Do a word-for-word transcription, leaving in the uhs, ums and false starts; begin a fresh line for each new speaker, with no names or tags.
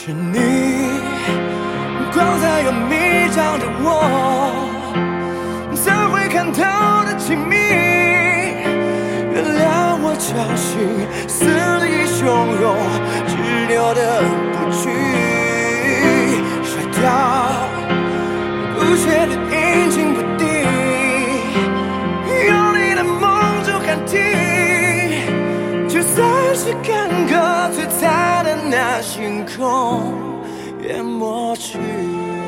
是你光彩又迷障着我，怎会看透的亲密，原谅我侥幸肆意汹涌，执拗的不屈，甩掉不屑的阴晴不定，有你的梦就喊停，就算是干戈璀璨的那星空也抹去。